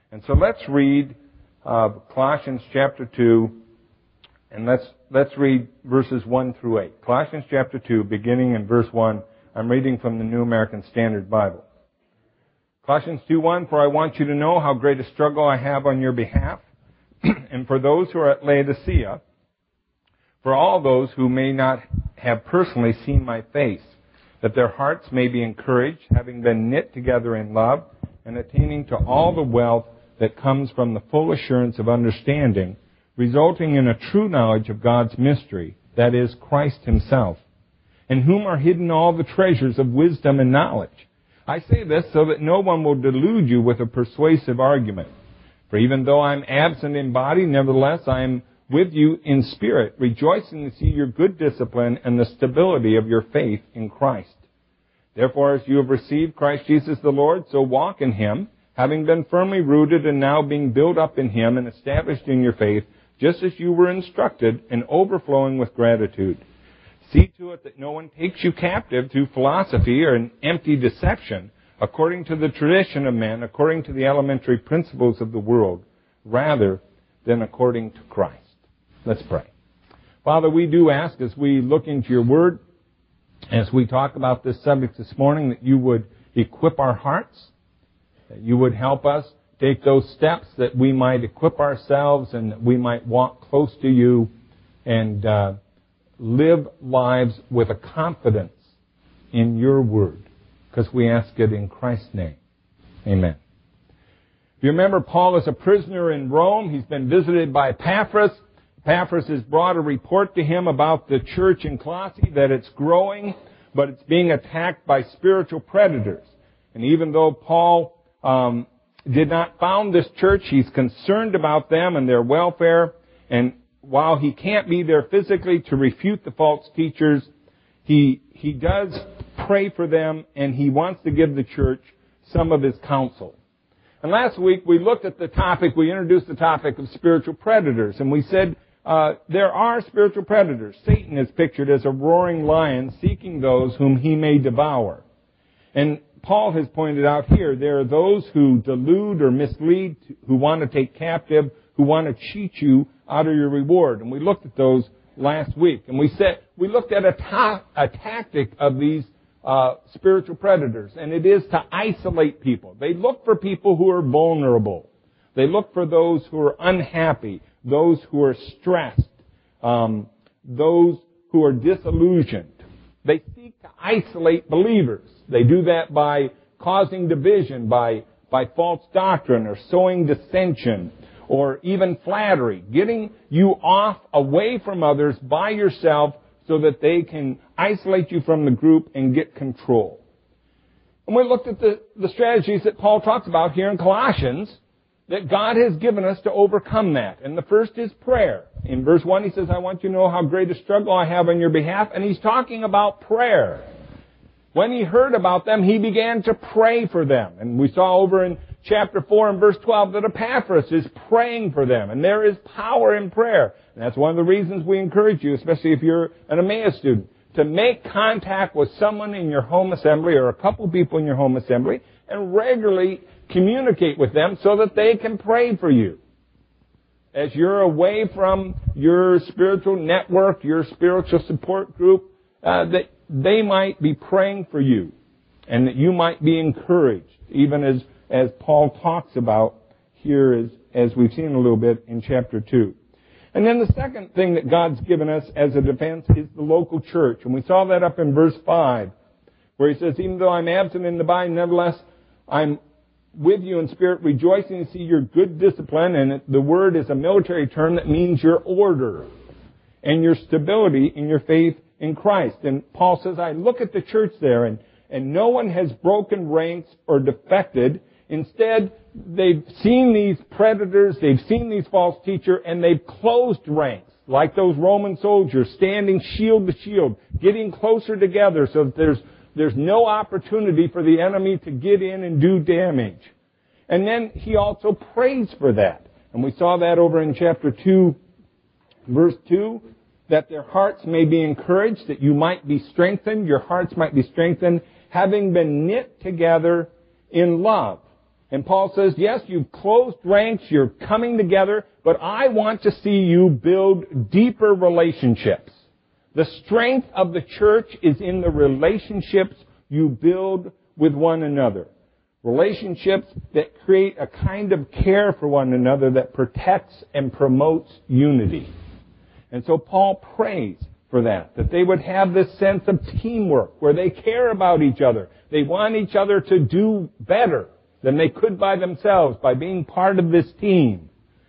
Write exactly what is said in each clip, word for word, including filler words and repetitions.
And so let's read uh, Colossians chapter two, and let's let's read verses one through eight. Colossians chapter two, beginning in verse one. I'm reading from the New American Standard Bible. Colossians two one, for I want you to know how great a struggle I have on your behalf, and for those who are at Laodicea, for all those who may not have personally seen my face, that their hearts may be encouraged, having been knit together in love, and attaining to all the wealth that comes from the full assurance of understanding, resulting in a true knowledge of God's mystery, that is, Christ himself, in whom are hidden all the treasures of wisdom and knowledge. I say this so that no one will delude you with a persuasive argument. For even though I am absent in body, nevertheless I am with you in spirit, rejoicing to see your good discipline and the stability of your faith in Christ. Therefore, as you have received Christ Jesus the Lord, so walk in him, having been firmly rooted and now being built up in him and established in your faith, just as you were instructed, and overflowing with gratitude. See to it that no one takes you captive through philosophy or an empty deception, according to the tradition of men, according to the elementary principles of the world, rather than according to Christ. Let's pray. Father, we do ask as we look into your word, as we talk about this subject this morning, that you would equip our hearts, that you would help us take those steps that we might equip ourselves and that we might walk close to you and uh, live lives with a confidence in your word, because we ask it in Christ's name. Amen. If you remember, Paul is a prisoner in Rome. He's been visited by Epaphras. Epaphras has brought a report to him about the church in Colossae, that it's growing, but it's being attacked by spiritual predators. And even though Paul um, did not found this church, he's concerned about them and their welfare. And while he can't be there physically to refute the false teachers, he he does pray for them, and he wants to give the church some of his counsel. And last week we looked at the topic, we introduced the topic of spiritual predators, and we said uh, there are spiritual predators. Satan is pictured as a roaring lion seeking those whom he may devour. And Paul has pointed out here, there are those who delude or mislead, who want to take captive, who want to cheat you out of your reward. And we looked at those last week. And we said, we looked at a, ta- a tactic of these uh, spiritual predators, and it is to isolate people. They look for people who are vulnerable. They look for those who are unhappy, those who are stressed, um, those who are disillusioned. They seek to isolate believers. They do that by causing division, by, by false doctrine, or sowing dissension, or even flattery, getting you off away from others by yourself so that they can isolate you from the group and get control. And we looked at the, the strategies that Paul talks about here in Colossians, that God has given us to overcome that. And the first is prayer. In verse one he says, I want you to know how great a struggle I have on your behalf. And he's talking about prayer. When he heard about them, he began to pray for them. And we saw over in chapter four and verse twelve that Epaphras is praying for them. And there is power in prayer. And that's one of the reasons we encourage you, especially if you're an Emmaus student, to make contact with someone in your home assembly or a couple people in your home assembly and regularly communicate with them so that they can pray for you. As you're away from your spiritual network, your spiritual support group, uh, that they might be praying for you and that you might be encouraged, even as, as Paul talks about here as, as we've seen a little bit in chapter two. And then the second thing that God's given us as a defense is the local church. And we saw that up in verse five, where he says, even though I'm absent in the body, nevertheless, I'm with you in spirit, rejoicing to see your good discipline. And the word is a military term that means your order and your stability in your faith in Christ. And Paul says, I look at the church there, and, and no one has broken ranks or defected. Instead, they've seen these predators, they've seen these false teachers, and they've closed ranks, like those Roman soldiers, standing shield to shield, getting closer together so that there's There's no opportunity for the enemy to get in and do damage. And then he also prays for that. And we saw that over in chapter two, verse two, that their hearts may be encouraged, that you might be strengthened, your hearts might be strengthened, having been knit together in love. And Paul says, yes, you've closed ranks, you're coming together, but I want to see you build deeper relationships. The strength of the church is in the relationships you build with one another. Relationships that create a kind of care for one another that protects and promotes unity. And so Paul prays for that, that they would have this sense of teamwork where they care about each other. They want each other to do better than they could by themselves by being part of this team.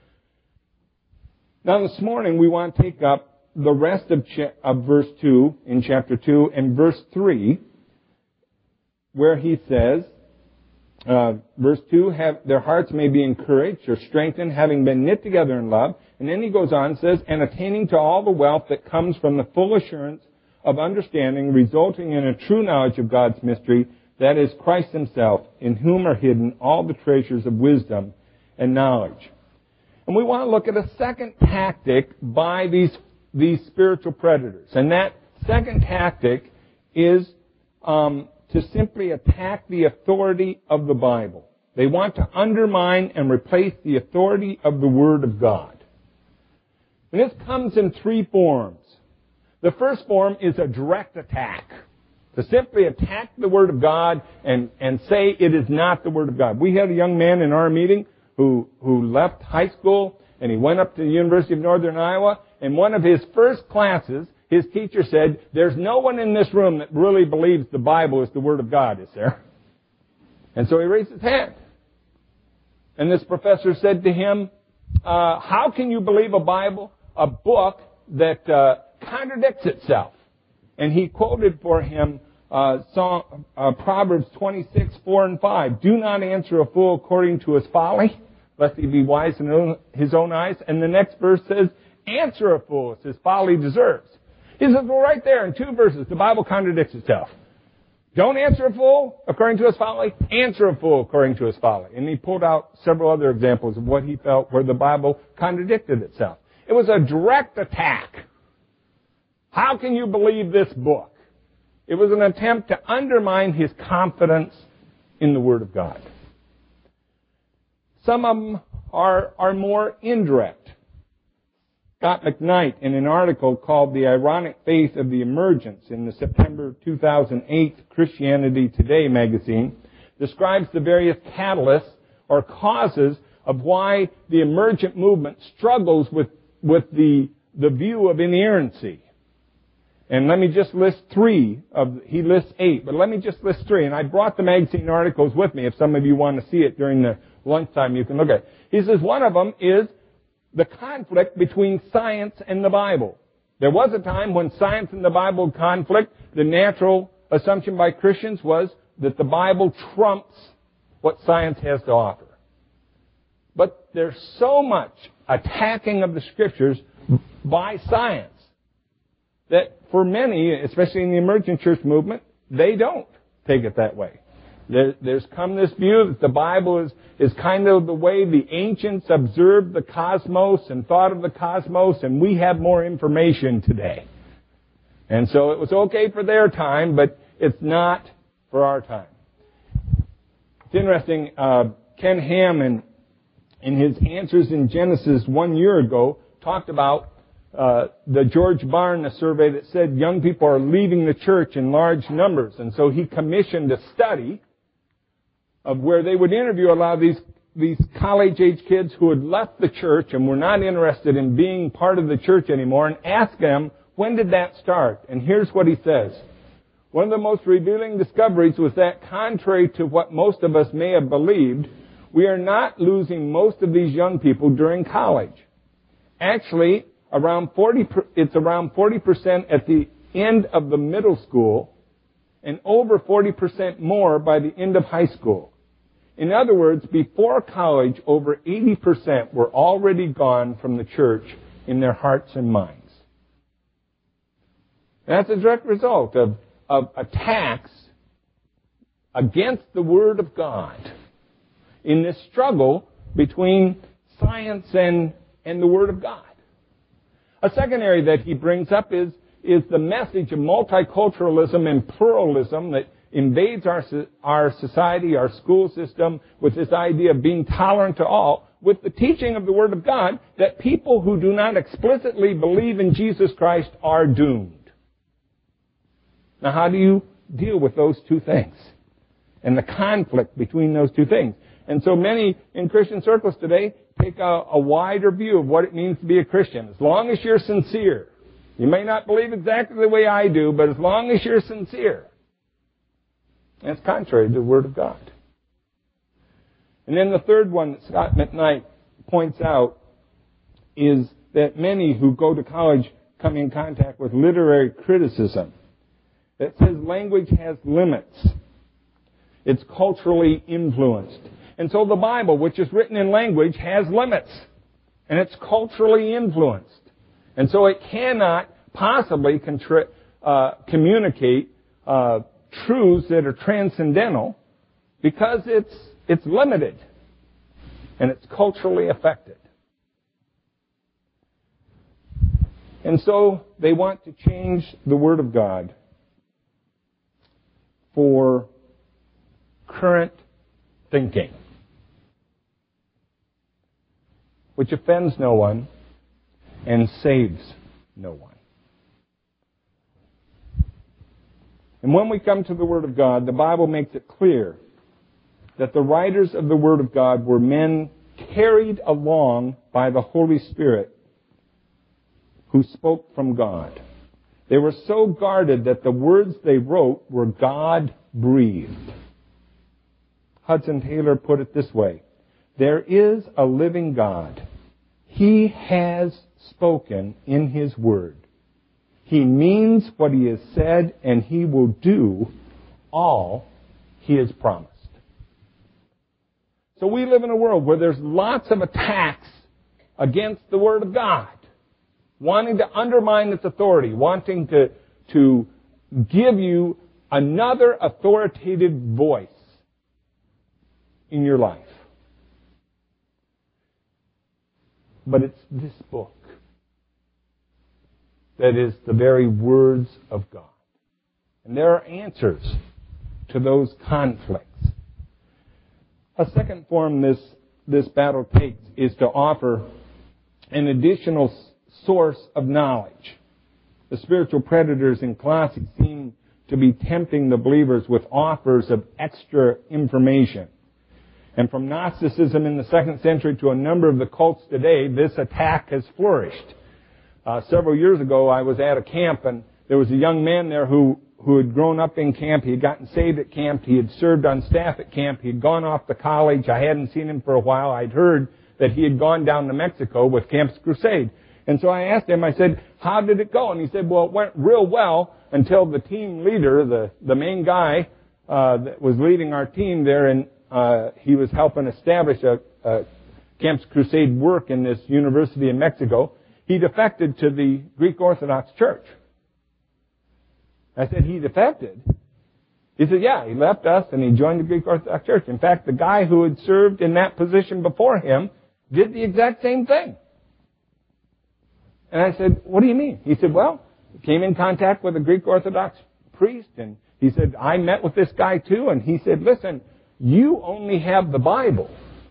Now this morning we want to take up the rest of, cha- of verse two in chapter two and verse three, where he says, uh, verse two, have, their hearts may be encouraged or strengthened, having been knit together in love. And then he goes on and says, and attaining to all the wealth that comes from the full assurance of understanding, resulting in a true knowledge of God's mystery, that is Christ himself, in whom are hidden all the treasures of wisdom and knowledge. And we want to look at a second tactic by these these spiritual predators. And that second tactic is um, to simply attack the authority of the Bible. They want to undermine and replace the authority of the Word of God. And this comes in three forms. The first form is a direct attack. To simply attack the Word of God and, and say it is not the Word of God. We had a young man in our meeting who, who left high school and he went up to the University of Northern Iowa. In one of his first classes, his teacher said, there's no one in this room that really believes the Bible is the Word of God, is there? And so he raised his hand. And this professor said to him, uh, how can you believe a Bible, a book that uh, contradicts itself? And he quoted for him uh, Psalm, uh, Proverbs twenty-six, four and five. Do not answer a fool according to his folly, lest he be wise in his own eyes. And the next verse says, answer a fool as his folly deserves. He says, well, right there in two verses, the Bible contradicts itself. Don't answer a fool according to his folly. Answer a fool according to his folly. And he pulled out several other examples of what he felt where the Bible contradicted itself. It was a direct attack. How can you believe this book? It was an attempt to undermine his confidence in the Word of God. Some of them are, are more indirect. Scott McKnight, in an article called The Ironic Faith of the Emergence in the September two thousand eight Christianity Today magazine, describes the various catalysts or causes of why the emergent movement struggles with, with the, the view of inerrancy. And let me just list three of, he lists eight, but let me just list three. And I brought the magazine articles with me. If some of you want to see it during the lunchtime, you can look at it. He says one of them is the conflict between science and the Bible. There was a time when science and the Bible conflict. The natural assumption by Christians was that the Bible trumps what science has to offer. But there's so much attacking of the Scriptures by science that for many, especially in the emergent church movement, they don't take it that way. There, there's come this view that the Bible is, is kind of the way the ancients observed the cosmos and thought of the cosmos, and we have more information today. And so it was okay for their time, but it's not for our time. It's interesting, uh, Ken Ham, in, in his Answers in Genesis one year ago, talked about Uh, the George Barna survey that said young people are leaving the church in large numbers. And so he commissioned a study of where they would interview a lot of these, these college-age kids who had left the church and were not interested in being part of the church anymore, and ask them, when did that start? And here's what he says. One of the most revealing discoveries was that, contrary to what most of us may have believed, we are not losing most of these young people during college. Actually, Around forty, it's around forty percent at the end of the middle school and over forty percent more by the end of high school. In other words, before college, over eighty percent were already gone from the church in their hearts and minds. That's a direct result of, of attacks against the Word of God in this struggle between science and, and the Word of God. A second area that he brings up is, is the message of multiculturalism and pluralism that, invades our, our society, our school system, with this idea of being tolerant to all, with the teaching of the Word of God, that people who do not explicitly believe in Jesus Christ are doomed. Now, how do you deal with those two things and the conflict between those two things? And so many in Christian circles today take a, a wider view of what it means to be a Christian. As long as you're sincere. You may not believe exactly the way I do, but as long as you're sincere. That's contrary to the Word of God. And then the third one that Scott McKnight points out is that many who go to college come in contact with literary criticism. It says language has limits. It's culturally influenced. And so the Bible, which is written in language, has limits. And it's culturally influenced. And so it cannot possibly contri- uh, communicate uh, truths that are transcendental because it's it's limited and it's culturally affected. And so they want to change the Word of God for current thinking, which offends no one and saves no one. And when we come to the Word of God, the Bible makes it clear that the writers of the Word of God were men carried along by the Holy Spirit who spoke from God. They were so guarded that the words they wrote were God-breathed. Hudson Taylor put it this way: there is a living God. He has spoken in His Word. He means what He has said, and He will do all He has promised. So we live in a world where there's lots of attacks against the Word of God, wanting to undermine its authority, wanting to, to give you another authoritative voice in your life. But it's this book that is the very words of God. And there are answers to those conflicts. A second form this, this battle takes is to offer an additional source of knowledge. The spiritual predators in Colossae seem to be tempting the believers with offers of extra information. And from Gnosticism in the second century to a number of the cults today, this attack has flourished. Uh, several years ago, I was at a camp, and there was a young man there who, who had grown up in camp. He had gotten saved at camp. He had served on staff at camp. He had gone off to college. I hadn't seen him for a while. I'd heard that he had gone down to Mexico with Campus Crusade. And so I asked him, I said, how did it go? And he said, well, it went real well until the team leader, the, the main guy uh, that was leading our team there, and uh, he was helping establish a, a Campus Crusade work in this university in Mexico. He defected to the Greek Orthodox Church. I said, he defected? He said, yeah, he left us and he joined the Greek Orthodox Church. In fact, the guy who had served in that position before him did the exact same thing. And I said, what do you mean? He said, well, he came in contact with a Greek Orthodox priest, and he said, I met with this guy too, and he said, listen, you only have the Bible.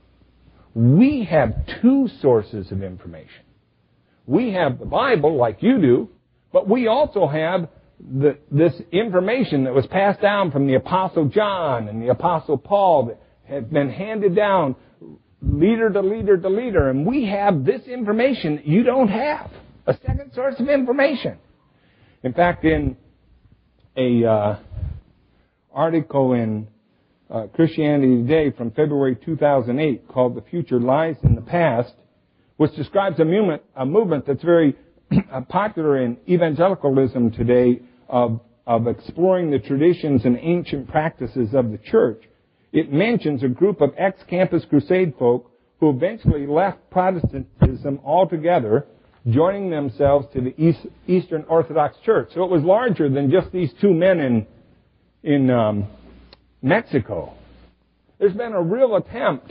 We have two sources of information. We have the Bible like you do, but we also have the, this information that was passed down from the Apostle John and the Apostle Paul that had been handed down leader to leader to leader, and we have this information that you don't have. A second source of information. In fact, in a uh, article in uh, Christianity Today from February two thousand eight called "The Future Lies in the Past," which describes a movement, a movement that's very popular in evangelicalism today of, of exploring the traditions and ancient practices of the church. It mentions a group of ex-Campus Crusade folk who eventually left Protestantism altogether, joining themselves to the East, Eastern Orthodox Church. So it was larger than just these two men in, in um, Mexico. There's been a real attempt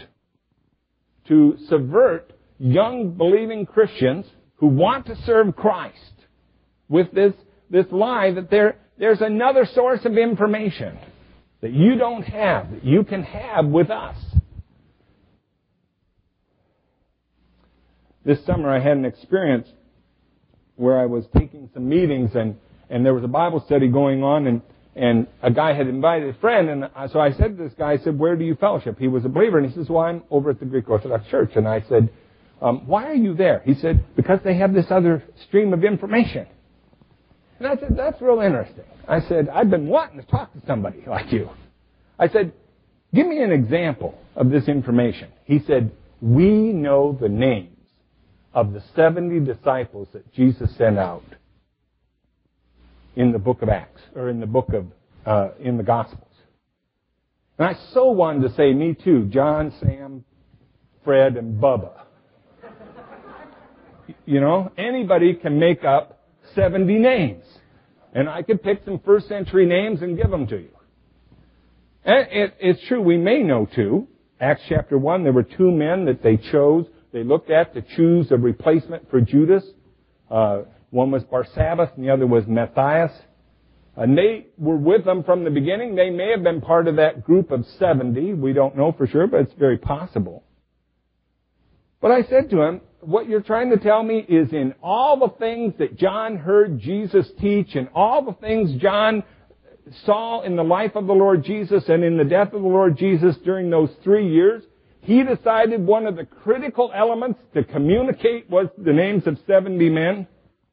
to subvert young believing Christians who want to serve Christ with this, this lie that there, there's another source of information. that you don't have, that you can have with us. This summer I had an experience where I was taking some meetings and, and there was a Bible study going on and, and a guy had invited a friend and so I said to this guy, I said, where do you fellowship? He was a believer and he says, well, I'm over at the Greek Orthodox Church. And I said, um, why are you there? He said, because they have this other stream of information. And I said, that's real interesting. I said, I've been wanting to talk to somebody like you. I said, give me an example of this information. He said, we know the names of the seventy disciples that Jesus sent out in the book of Acts, or in the book of, uh, in the Gospels. And I so wanted to say, me too, John, Sam, Fred, and Bubba. You know, anybody can make up seventy names. And I could pick some first century names and give them to you. And it, it's true, we may know two. Acts chapter one, there were two men that they chose. They looked at to choose a replacement for Judas. Uh, one was Barsabbas and the other was Matthias. And they were with them from the beginning. They may have been part of that group of seventy. We don't know for sure, but it's very possible. But I said to him, what you're trying to tell me is in all the things that John heard Jesus teach and all the things John saw in the life of the Lord Jesus and in the death of the Lord Jesus during those three years, he decided one of the critical elements to communicate was the names of seventy men.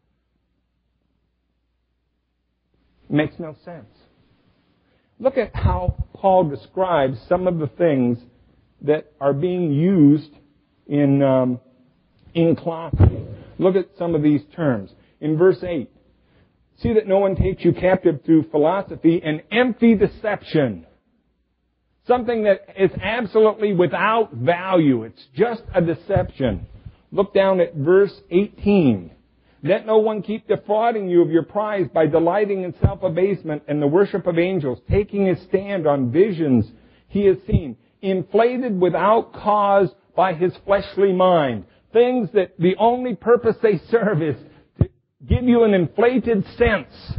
Makes no sense. Look at how Paul describes some of the things that are being used in, um, in Colossae. Look at some of these terms. In verse eight, see that no one takes you captive through philosophy and empty deception. Something that is absolutely without value. It's just a deception. Look down at verse eighteen. Let no one keep defrauding you of your prize by delighting in self-abasement and the worship of angels, taking his stand on visions he has seen, inflated without cause by his fleshly mind. Things that the only purpose they serve is to give you an inflated sense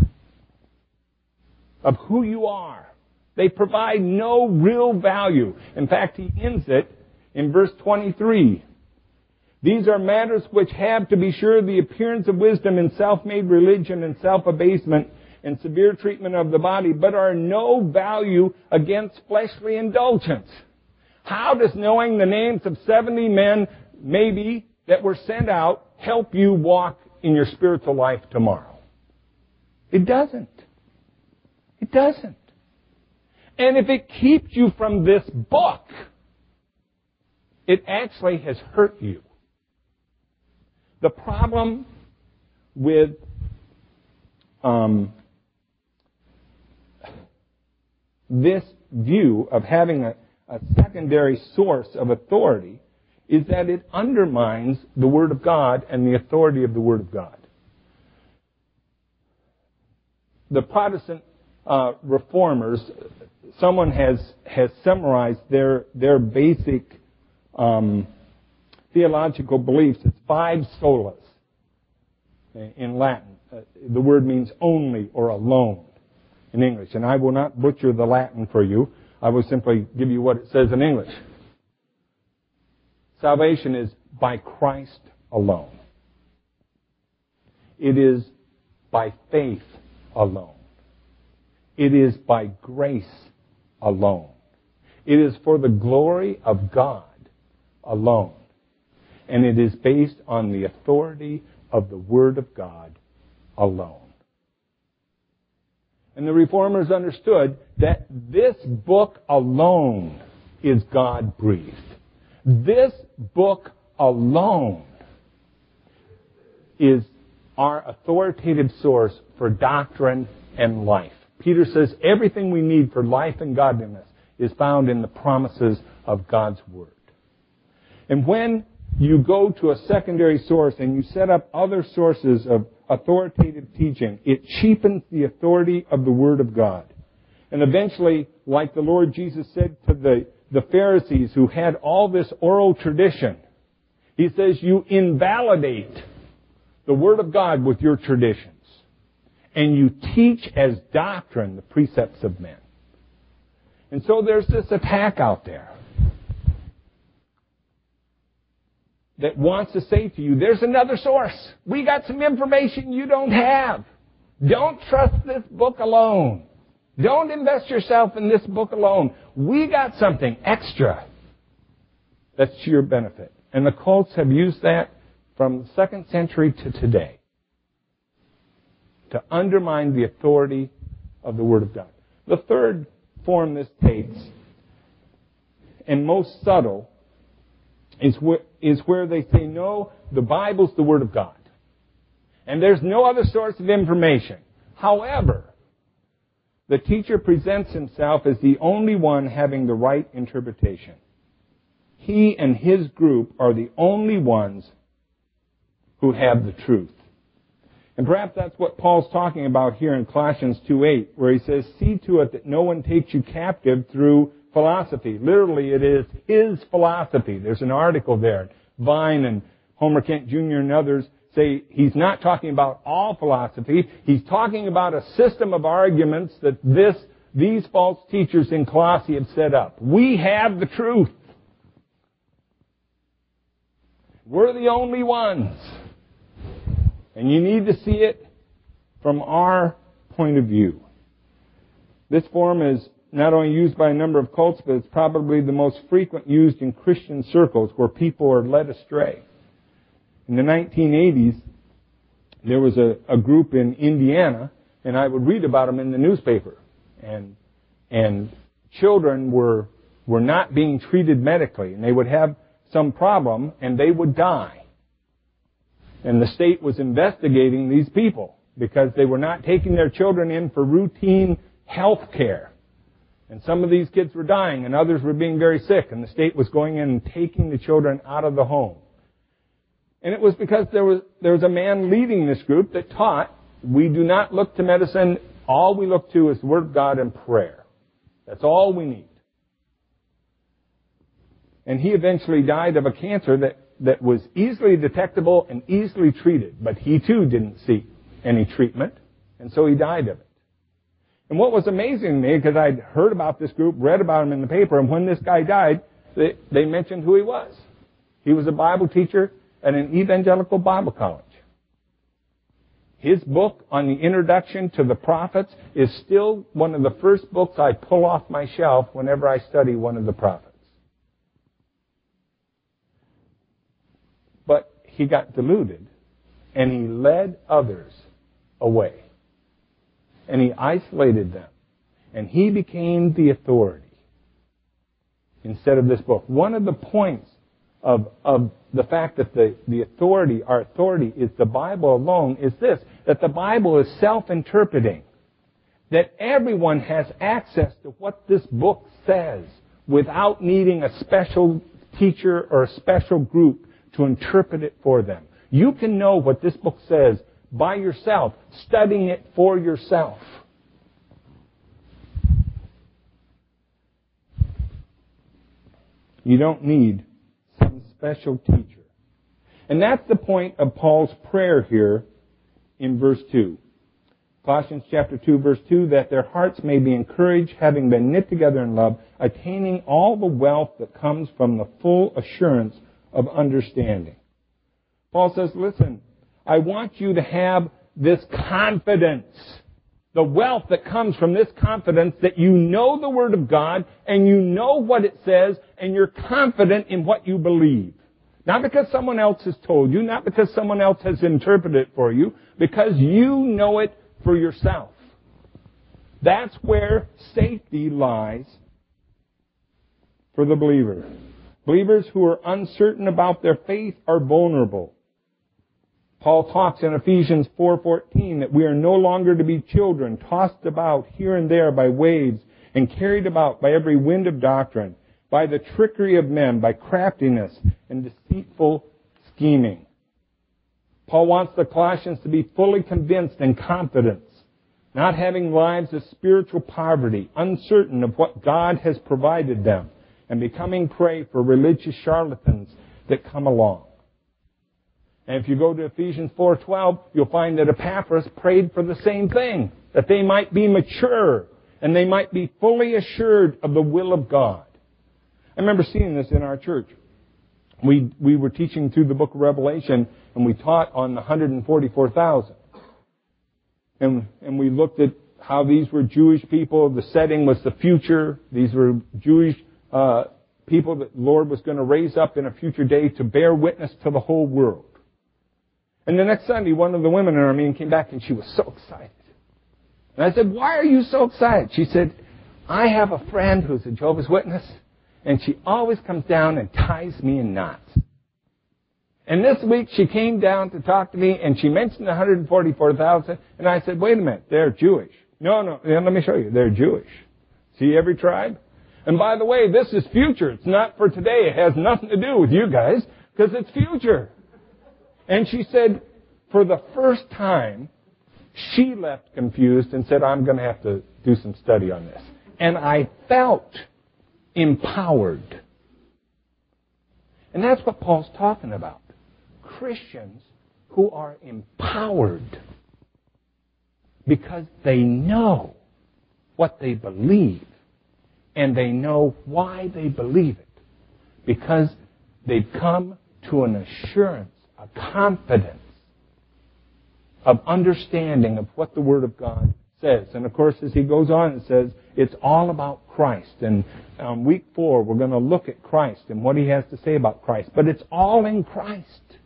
of who you are. They provide no real value. In fact, he ends it in verse twenty-three. These are matters which have, to be sure, the appearance of wisdom in self-made religion and self-abasement and severe treatment of the body, but are no value against fleshly indulgence. How does knowing the names of seventy men, maybe, that were sent out, help you walk in your spiritual life tomorrow? It doesn't. It doesn't. And if it keeps you from this book, it actually has hurt you. The problem with um, this view of having a, a secondary source of authority is that it undermines the Word of God and the authority of the Word of God. The Protestant uh, reformers, someone has has summarized their their basic um, theological beliefs. It's five solas in Latin. Uh, the word means only or alone in English. And I will not butcher the Latin for you. I will simply give you what it says in English. Salvation is by Christ alone. It is by faith alone. It is by grace alone. It is for the glory of God alone. And it is based on the authority of the Word of God alone. And the Reformers understood that this book alone is God-breathed. This book alone is our authoritative source for doctrine and life. Peter says everything we need for life and godliness is found in the promises of God's Word. And when you go to a secondary source and you set up other sources of authoritative teaching, it cheapens the authority of the Word of God. And eventually, like the Lord Jesus said to the, the Pharisees who had all this oral tradition, He says, you invalidate the Word of God with your traditions. And you teach as doctrine the precepts of men. And so there's this attack out there that wants to say to you, there's another source. We got some information you don't have. Don't trust this book alone. Don't invest yourself in this book alone. We got something extra that's to your benefit. And the cults have used that from the second century to today to undermine the authority of the Word of God. The third form this takes, and most subtle, is where, is where they say, no, the Bible's the Word of God. And there's no other source of information. However, the teacher presents himself as the only one having the right interpretation. He and his group are the only ones who have the truth. And perhaps that's what Paul's talking about here in Colossians two eight, where he says, see to it that no one takes you captive through philosophy. Literally, it is his philosophy. There's an article there. Vine and Homer Kent Junior and others say he's not talking about all philosophy. He's talking about a system of arguments that this, these false teachers in Colossae have set up. We have the truth. We're the only ones. And you need to see it from our point of view. This form is not only used by a number of cults, but it's probably the most frequent used in Christian circles where people are led astray. In the nineteen eighties, there was a, a group in Indiana, and I would read about them in the newspaper. And and children were were not being treated medically, and they would have some problem, and they would die. And the state was investigating these people because they were not taking their children in for routine health care. And some of these kids were dying, and others were being very sick, and the state was going in and taking the children out of the home. And it was because there was there was a man leading this group that taught, we do not look to medicine. All we look to is the Word of God and prayer. That's all we need. And he eventually died of a cancer that, that was easily detectable and easily treated. But he too didn't seek any treatment, and so he died of it. And what was amazing to me, because I'd heard about this group, read about him in the paper, and when this guy died, they, they mentioned who he was. He was a Bible teacher at an evangelical Bible college. His book on the introduction to the prophets is still one of the first books I pull off my shelf whenever I study one of the prophets. But he got deluded, and he led others away. And he isolated them. And he became the authority instead of this book. One of the points of, of the fact that the, the authority, our authority is the Bible alone, is this, that the Bible is self-interpreting. That everyone has access to what this book says without needing a special teacher or a special group to interpret it for them. You can know what this book says by yourself, studying it for yourself. You don't need some special teacher. And that's the point of Paul's prayer here in verse two. Colossians chapter two, verse two, that their hearts may be encouraged, having been knit together in love, attaining all the wealth that comes from the full assurance of understanding. Paul says, listen, I want you to have this confidence, the wealth that comes from this confidence that you know the Word of God and you know what it says and you're confident in what you believe. Not because someone else has told you, not because someone else has interpreted it for you, because you know it for yourself. That's where safety lies for the believer. Believers who are uncertain about their faith are vulnerable. Paul talks in Ephesians four fourteen that we are no longer to be children, tossed about here and there by waves and carried about by every wind of doctrine, by the trickery of men, by craftiness and deceitful scheming. Paul wants the Colossians to be fully convinced and confident, not having lives of spiritual poverty, uncertain of what God has provided them, and becoming prey for religious charlatans that come along. And if you go to Ephesians four twelve, you'll find that Epaphras prayed for the same thing, that they might be mature and they might be fully assured of the will of God. I remember seeing this in our church. We we were teaching through the book of Revelation, and we taught on the one hundred forty-four thousand. And, and we looked at how these were Jewish people. The setting was the future. These were Jewish uh, people that the Lord was going to raise up in a future day to bear witness to the whole world. And the next Sunday, one of the women in our meeting came back, and she was so excited. And I said, "Why are you so excited?" She said, "I have a friend who's a Jehovah's Witness, and she always comes down and ties me in knots. And this week she came down to talk to me, and she mentioned one hundred forty-four thousand, and I said, wait a minute, they're Jewish. No, no, let me show you. They're Jewish. See every tribe? And by the way, this is future. It's not for today. It has nothing to do with you guys, because it's future." And she said, for the first time, she left confused and said, "I'm going to have to do some study on this." And I felt empowered. And that's what Paul's talking about. Christians who are empowered because they know what they believe, and they know why they believe it, because they've come to an assurance, a confidence of understanding of what the Word of God says. And of course, as he goes on, it says it's all about Christ. And on week four, we're going to look at Christ and what he has to say about Christ. But it's all in Christ.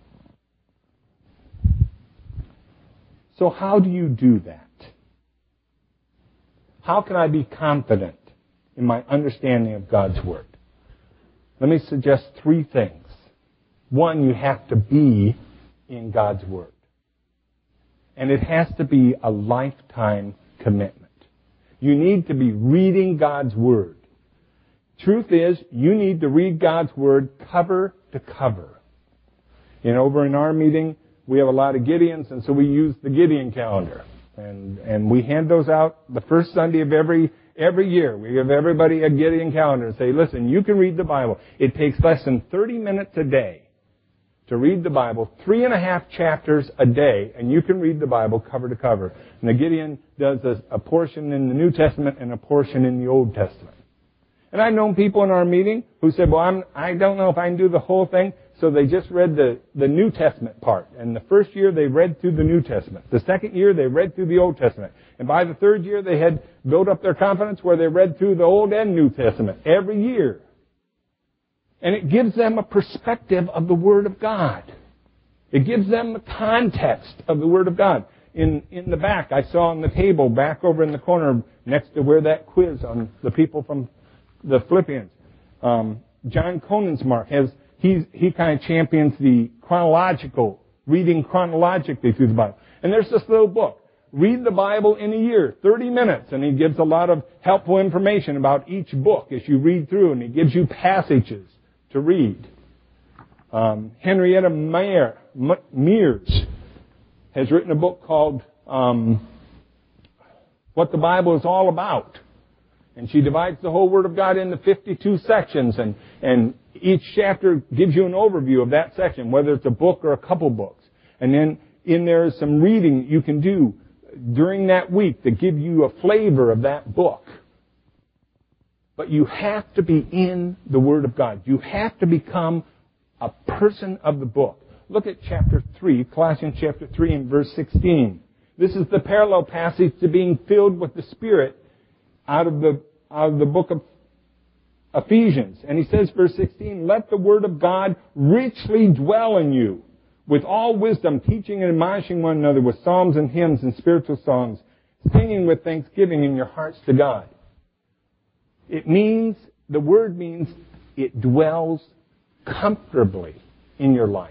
So how do you do that? How can I be confident in my understanding of God's Word? Let me suggest three things. One, you have to be in God's Word. And it has to be a lifetime commitment. You need to be reading God's Word. Truth is, you need to read God's Word cover to cover. And over in our meeting, we have a lot of Gideons, and so we use the Gideon calendar. And and we hand those out the first Sunday of every every year. We give everybody a Gideon calendar and say, listen, you can read the Bible. It takes less than thirty minutes a day to read the Bible, three and a half chapters a day, and you can read the Bible cover to cover. And the Gideon does a, a portion in the New Testament and a portion in the Old Testament. And I've known people in our meeting who said, well, I'm, I don't know if I can do the whole thing, so they just read the, the New Testament part. And the first year they read through the New Testament. The second year they read through the Old Testament. And by the third year they had built up their confidence where they read through the Old and New Testament every year. And it gives them a perspective of the Word of God. It gives them the context of the Word of God. In in the back, I saw on the table back over in the corner next to where that quiz on the people from the Philippians, um, John Konigsmark has he's he kind of champions the chronological reading chronologically through the Bible. And there's this little book, Read the Bible in a Year, thirty minutes, and he gives a lot of helpful information about each book as you read through, and he gives you passages to read. Um, Henrietta Meyer, M- Mears has written a book called um, What the Bible is All About. And she divides the whole Word of God into fifty-two sections, and, and each chapter gives you an overview of that section, whether it's a book or a couple books. And then in there is some reading you can do during that week that give you a flavor of that book. But you have to be in the Word of God. You have to become a person of the book. Look at chapter three, Colossians chapter three and verse sixteen. This is the parallel passage to being filled with the Spirit out of the, out of the book of Ephesians. And he says, verse sixteen, let the Word of God richly dwell in you, with all wisdom, teaching and admonishing one another with psalms and hymns and spiritual songs, singing with thanksgiving in your hearts to God. It means, the word means it dwells comfortably in your life.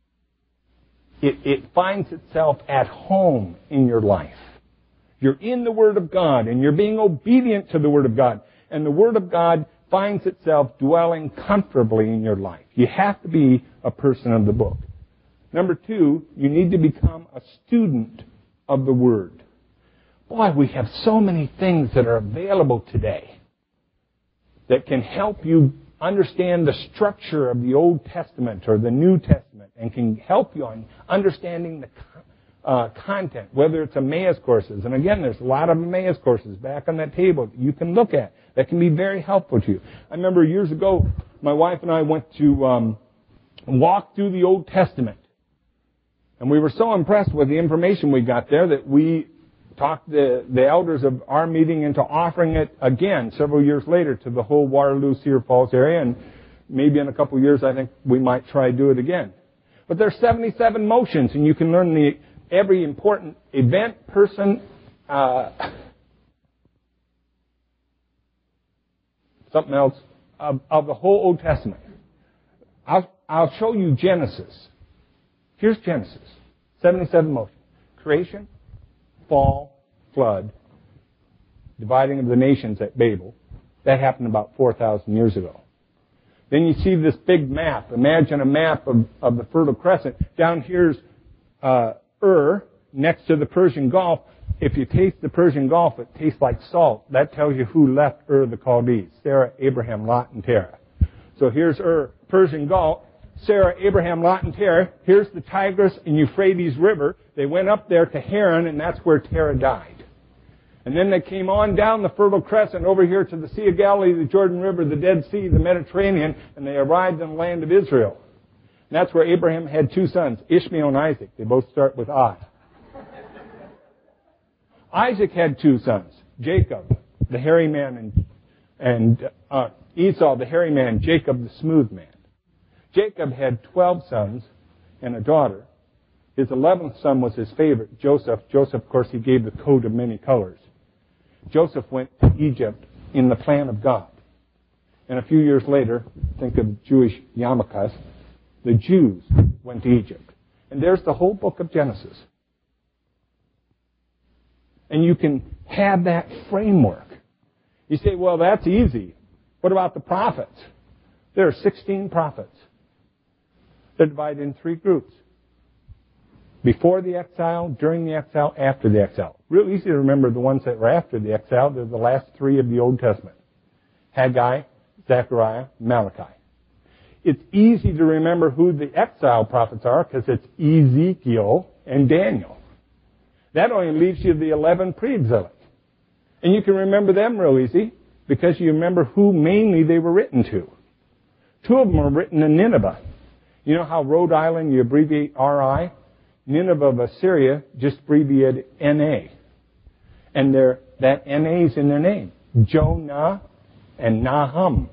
It, it finds itself at home in your life. You're in the Word of God, and you're being obedient to the Word of God. And the Word of God finds itself dwelling comfortably in your life. You have to be a person of the book. Number two, you need to become a student of the Word. Boy, we have so many things that are available today that can help you understand the structure of the Old Testament or the New Testament, and can help you on understanding the, uh, content, whether it's Emmaus courses. And again, there's a lot of Emmaus courses back on that table that you can look at that can be very helpful to you. I remember years ago, my wife and I went to um, walk through the Old Testament. And we were so impressed with the information we got there that we talked the, the elders of our meeting into offering it again several years later to the whole Waterloo, Cedar Falls area. And maybe in a couple of years, I think we might try to do it again. But there's seventy-seven motions, and you can learn the every important event, person, uh, something else, of, of the whole Old Testament. I'll, I'll show you Genesis. Here's Genesis. seventy-seven motions. Creation, fall, flood, dividing of the nations at Babel. That happened about four thousand years ago. Then you see this big map. Imagine a map of, of the Fertile Crescent. Down here's uh, Ur, next to the Persian Gulf. If you taste the Persian Gulf, it tastes like salt. That tells you who left Ur the Chaldees. Sarah, Abraham, Lot, and Terah. So here's Ur, Persian Gulf. Sarah, Abraham, Lot, and Terah. Here's the Tigris and Euphrates River. They went up there to Haran, and that's where Terah died. And then they came on down the Fertile Crescent over here to the Sea of Galilee, the Jordan River, the Dead Sea, the Mediterranean, and they arrived in the land of Israel. And that's where Abraham had two sons, Ishmael and Isaac. They both start with I. Isaac had two sons, Jacob, the hairy man, and, and uh, Esau, the hairy man, Jacob, the smooth man. Jacob had twelve sons and a daughter. His eleventh son was his favorite, Joseph. Joseph, of course, he gave the coat of many colors. Joseph went to Egypt in the plan of God. And a few years later, think of Jewish yarmulkes, the Jews went to Egypt. And there's the whole book of Genesis. And you can have that framework. You say, well, that's easy. What about the prophets? There are sixteen prophets. They're divided in three groups. Before the exile, during the exile, after the exile. Real easy to remember the ones that were after the exile. They're the last three of the Old Testament. Haggai, Zechariah, Malachi. It's easy to remember who the exile prophets are because it's Ezekiel and Daniel. That only leaves you the eleven pre-exilic. And you can remember them real easy because you remember who mainly they were written to. Two of them were written in Nineveh. You know how Rhode Island, you abbreviate R I? Nineveh of Assyria just abbreviated N A. And they're, that N A is in their name. Jonah and Nahum.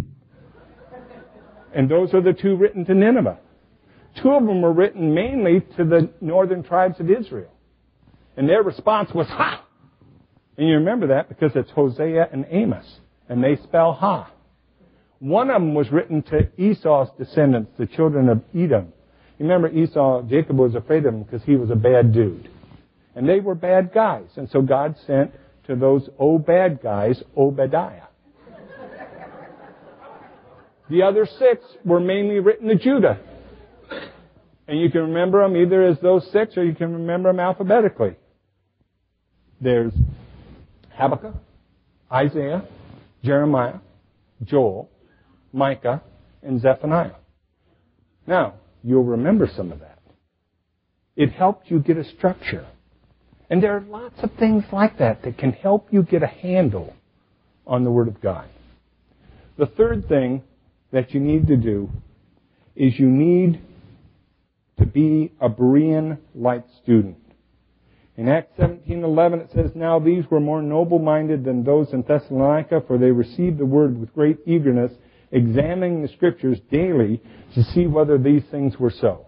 And those are the two written to Nineveh. Two of them were written mainly to the northern tribes of Israel. And their response was, ha! And you remember that because it's Hosea and Amos. And they spell ha. One of them was written to Esau's descendants, the children of Edom. You remember Esau, Jacob was afraid of him because he was a bad dude. And they were bad guys. And so God sent to those oh bad guys Obadiah. The other six were mainly written to Judah. And you can remember them either as those six or you can remember them alphabetically. There's Habakkuk, Isaiah, Jeremiah, Joel, Micah, and Zephaniah. Now, you'll remember some of that. It helped you get a structure. And there are lots of things like that that can help you get a handle on the Word of God. The third thing that you need to do is you need to be a Berean-like student. In Acts seventeen eleven it says, "Now these were more noble-minded than those in Thessalonica, for they received the word with great eagerness, examining the Scriptures daily to see whether these things were so."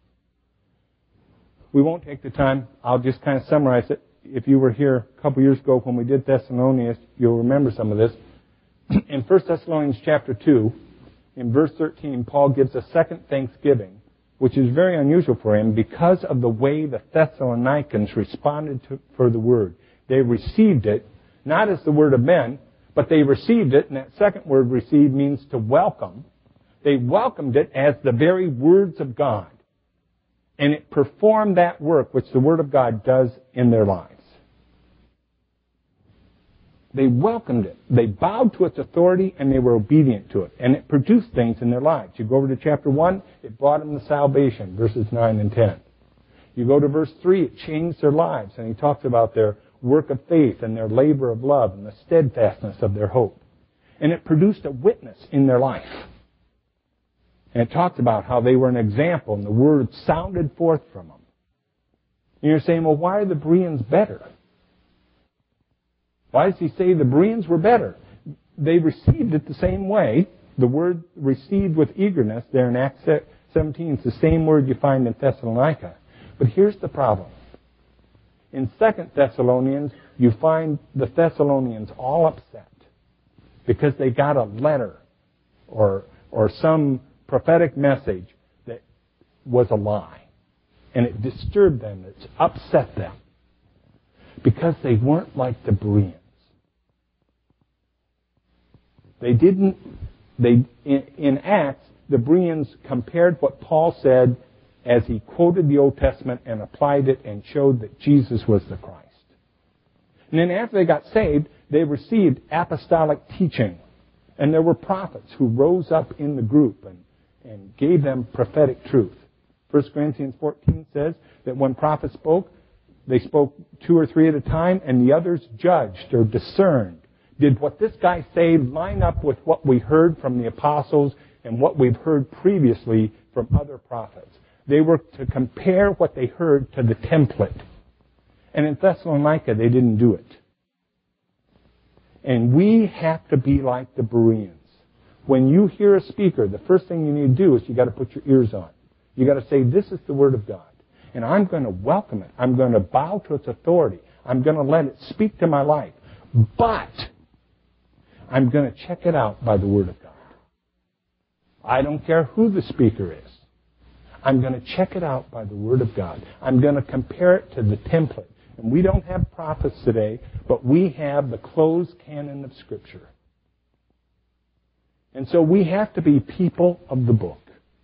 We won't take the time. I'll just kind of summarize it. If you were here a couple years ago when we did Thessalonians, you'll remember some of this. In First Thessalonians chapter two, in verse thirteen, Paul gives a second thanksgiving, which is very unusual for him because of the way the Thessalonians responded to, for the word. They received it, not as the word of men, but they received it, and that second word received means to welcome. They welcomed it as the very words of God. And it performed that work which the Word of God does in their lives. They welcomed it. They bowed to its authority and they were obedient to it. And it produced things in their lives. You go over to chapter one, it brought them to salvation, verses nine and ten. You go to verse three, it changed their lives. And he talks about their work of faith and their labor of love and the steadfastness of their hope. And it produced a witness in their life. And it talked about how they were an example and the word sounded forth from them. And you're saying, well, why are the Bereans better? Why does he say the Bereans were better? They received it the same way. The word received with eagerness there in Acts seventeen. It's the same word you find in Thessalonica. But here's the problem. In Second Thessalonians, you find the Thessalonians all upset because they got a letter or or some prophetic message that was a lie. And it disturbed them. It upset them. Because they weren't like the Bereans. They didn't, they in, in Acts, the Bereans compared what Paul said as he quoted the Old Testament and applied it and showed that Jesus was the Christ. And then after they got saved, they received apostolic teaching. And there were prophets who rose up in the group and, and gave them prophetic truth. First Corinthians fourteen says that when prophets spoke, they spoke two or three at a time, and the others judged or discerned. Did what this guy say line up with what we heard from the apostles and what we've heard previously from other prophets? They were to compare what they heard to the template. And in Thessalonica, they didn't do it. And we have to be like the Bereans. When you hear a speaker, the first thing you need to do is you got to put your ears on. You got to say, this is the Word of God. And I'm going to welcome it. I'm going to bow to its authority. I'm going to let it speak to my life. But I'm going to check it out by the Word of God. I don't care who the speaker is. I'm going to check it out by the Word of God. I'm going to compare it to the template. And we don't have prophets today, but we have the closed canon of Scripture. And so we have to be people of the book.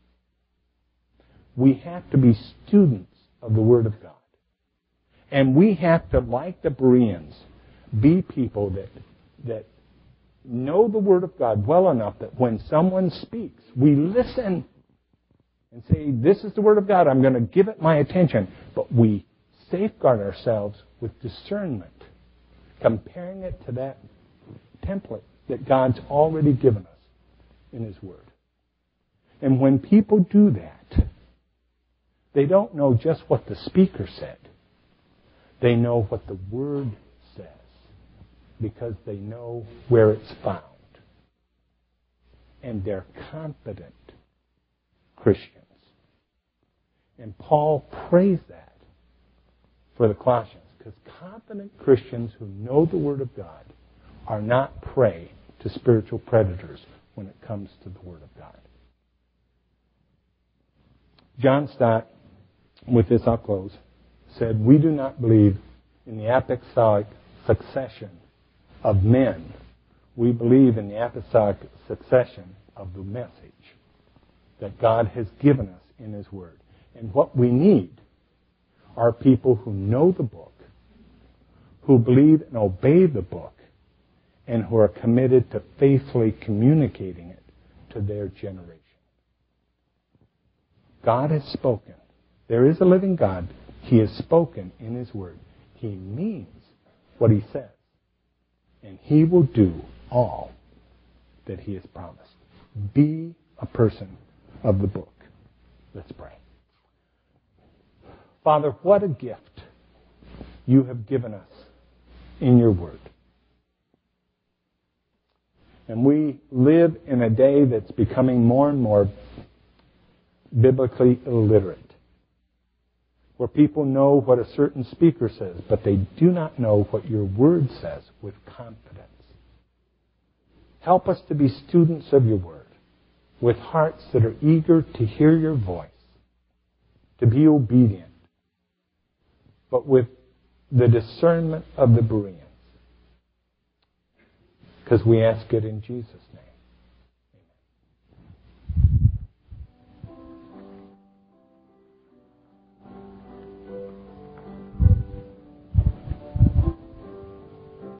We have to be students of the Word of God. And we have to, like the Bereans, be people that, that know the Word of God well enough that when someone speaks, we listen and say, this is the Word of God, I'm going to give it my attention. But we safeguard ourselves with discernment, comparing it to that template that God's already given us in His Word. And when people do that, they don't know just what the speaker said. They know what the Word says because they know where it's found. And they're confident Christians. And Paul prays that for the Colossians because confident Christians who know the Word of God are not prey to spiritual predators when it comes to the Word of God. John Stott, with this I'll close, said, we do not believe in the apostolic succession of men. We believe in the apostolic succession of the message that God has given us in His Word. And what we need are people who know the book, who believe and obey the book, and who are committed to faithfully communicating it to their generation. God has spoken. There is a living God. He has spoken in His Word. He means what He says. And He will do all that He has promised. Be a person of the book. Let's pray. Father, what a gift You have given us in Your Word. And we live in a day that's becoming more and more biblically illiterate, where people know what a certain speaker says, but they do not know what Your Word says with confidence. Help us to be students of Your Word, with hearts that are eager to hear Your voice, to be obedient, but with the discernment of the Bereans. Because we ask it in Jesus' name.